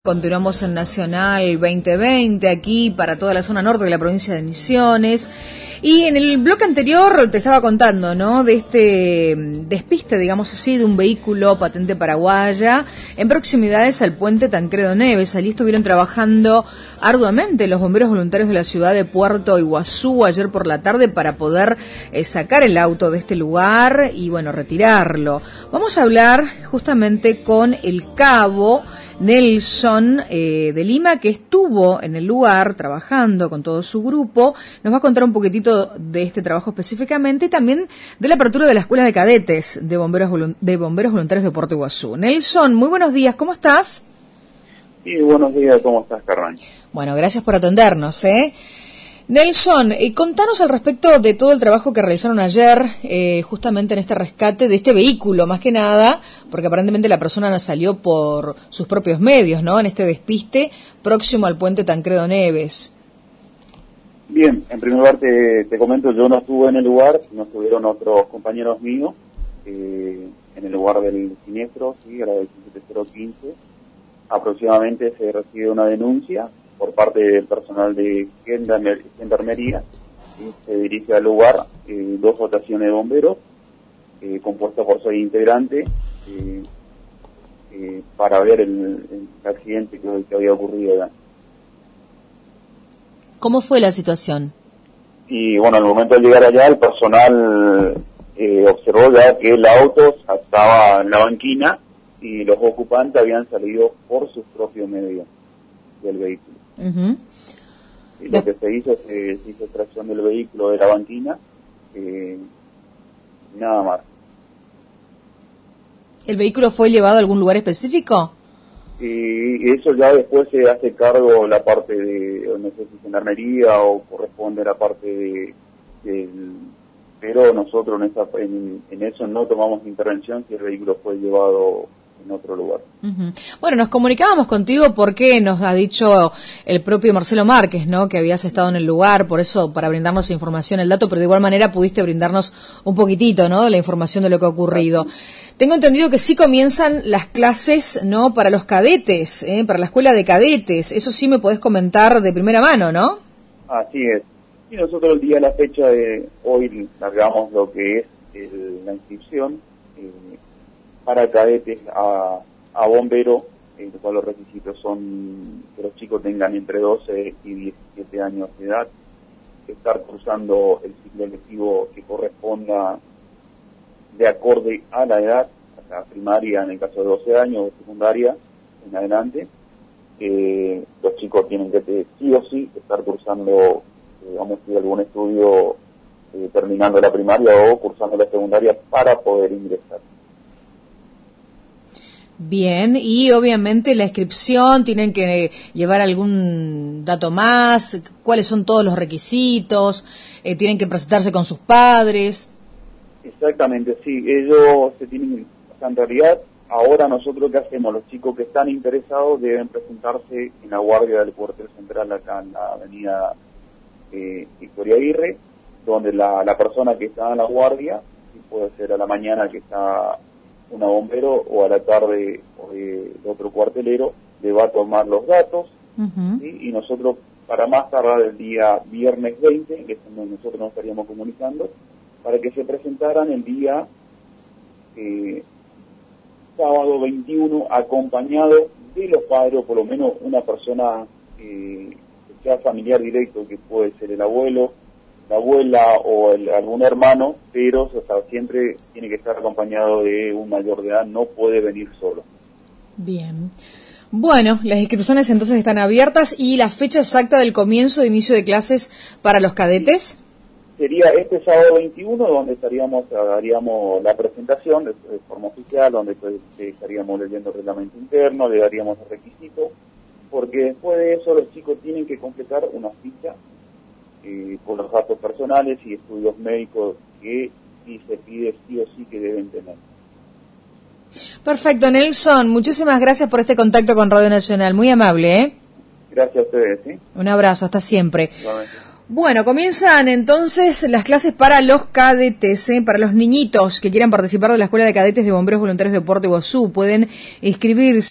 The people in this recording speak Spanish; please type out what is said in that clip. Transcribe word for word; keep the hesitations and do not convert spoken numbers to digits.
Continuamos en Nacional veinte veinte, aquí para toda la zona norte de la provincia de Misiones. Y en el bloque anterior te estaba contando, ¿no?, de este despiste, digamos así, de un vehículo patente paraguaya en proximidades al puente Tancredo Neves. Allí estuvieron trabajando arduamente los bomberos voluntarios de la ciudad de Puerto Iguazú ayer por la tarde para poder eh, sacar el auto de este lugar y, bueno, retirarlo. Vamos a hablar justamente con el cabo Nelson eh, de Lima, que estuvo en el lugar trabajando con todo su grupo. Nos va a contar un poquitito de este trabajo específicamente y también de la apertura de la escuela de cadetes de bomberos, de bomberos voluntarios de Puerto Iguazú. Nelson, muy buenos días, ¿cómo estás? Sí, buenos días, ¿cómo estás, Carmen? Bueno, gracias por atendernos, ¿eh? Nelson, eh, contanos al respecto de todo el trabajo que realizaron ayer, eh, justamente en este rescate de este vehículo, más que nada, porque aparentemente la persona salió por sus propios medios, ¿no?, en este despiste próximo al puente Tancredo Neves. Bien, en primer lugar te, te comento, yo no estuve en el lugar, no estuvieron otros compañeros míos eh, en el lugar del siniestro, sí, a la diecisiete cero quince, aproximadamente se recibe una denuncia por parte del personal de Gendarmería, y se dirige al lugar eh, dos dotaciones de bomberos, eh, compuestas por seis integrantes, eh, eh, para ver el, el accidente que, que había ocurrido allá. ¿Cómo fue la situación? Y bueno, al momento de llegar allá, el personal eh, observó ya que el auto estaba en la banquina y los ocupantes habían salido por sus propios medios del vehículo. Uh-huh. Y lo que se hizo, se, se hizo extracción del vehículo de la banquina, eh, nada más. ¿El vehículo fue llevado a algún lugar específico? Y eso ya después se hace cargo la parte de, no sé si Gendarmería o corresponde la parte de, de pero nosotros en, esa, en, en eso no tomamos intervención si el vehículo fue llevado en otro lugar. Uh-huh. Bueno, nos comunicábamos contigo porque nos ha dicho el propio Marcelo Márquez, ¿no?, que habías estado en el lugar, por eso, para brindarnos información, el dato, pero de igual manera pudiste brindarnos un poquitito, ¿no?, de la información de lo que ha ocurrido. Tengo entendido que sí comienzan las clases, ¿no?, para los cadetes, ¿eh?, para la escuela de cadetes. Eso sí me podés comentar de primera mano, ¿no? Así es. Y nosotros el día de la fecha de hoy largamos lo que es el, la inscripción eh, para cadetes a, a bombero, en los cuales los requisitos son que los chicos tengan entre doce y diecisiete años de edad, estar cursando el ciclo lectivo que corresponda de acorde a la edad, o sea, primaria en el caso de doce años, o secundaria en adelante. Eh, los chicos tienen que sí o sí estar cursando, digamos, eh, algún estudio eh, terminando la primaria o cursando la secundaria para poder ingresar. Bien, y obviamente la inscripción, ¿tienen que llevar algún dato más? ¿Cuáles son todos los requisitos? Eh, ¿Tienen que presentarse con sus padres? Exactamente, sí, ellos se tienen, o sea, en realidad, ahora nosotros ¿qué hacemos? Los chicos que están interesados deben presentarse en la guardia del cuartel central acá en la avenida eh, Victoria Aguirre, donde la, la persona que está en la guardia, puede ser a la mañana que está una bombero o a la tarde eh, otro cuartelero, le va a tomar los datos, uh-huh. ¿sí? Y nosotros para más tardar el día viernes veinte, que es donde nosotros nos estaríamos comunicando, para que se presentaran el día eh, sábado veintiuno, acompañado de los padres, o por lo menos una persona eh, que sea familiar directo, que puede ser el abuelo, la abuela o el, algún hermano, pero o sea, siempre tiene que estar acompañado de un mayor de edad, no puede venir solo. Bien. Bueno, las inscripciones entonces están abiertas, y la fecha exacta del comienzo de inicio de clases para los cadetes sería este sábado veintiuno, donde estaríamos haríamos la presentación de, de forma oficial, donde pues, estaríamos leyendo el reglamento interno, le daríamos el requisito, porque después de eso los chicos tienen que completar una ficha Eh, con los datos personales y estudios médicos que sí se pide sí o sí que deben tener. Perfecto, Nelson, muchísimas gracias por este contacto con Radio Nacional, muy amable, ¿eh? Gracias a ustedes, ¿sí? Un abrazo, hasta siempre. Igualmente. Bueno, comienzan entonces las clases para los cadetes, ¿eh? Para los niñitos que quieran participar de la Escuela de Cadetes de Bomberos Voluntarios de Puerto Iguazú, pueden inscribirse